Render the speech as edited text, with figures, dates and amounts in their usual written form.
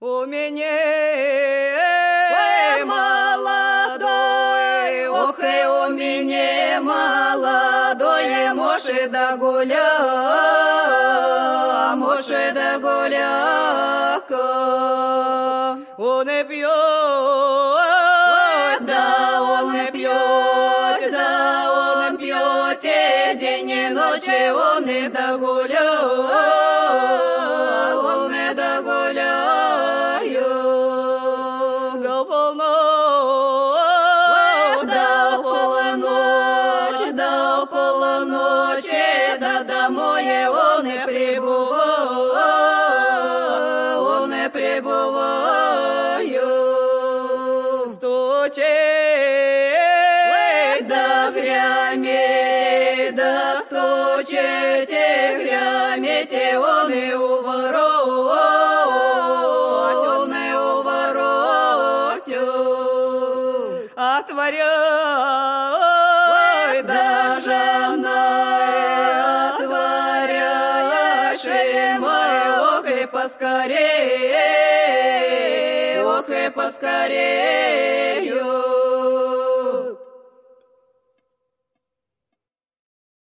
У меня молодой, ох, и у меня молодой, может да гуля, может да гуляка. Он и пьет, да он и пьет, да он пьет, и день и ночь он и да гуляет. Домой он и прибывает, он и прибывает. Стучит, да грямит, да стучит и грямит, и он и у ворот, он и у ворот. Отворяй, да жена, ох и поскорей, ох и поскорей.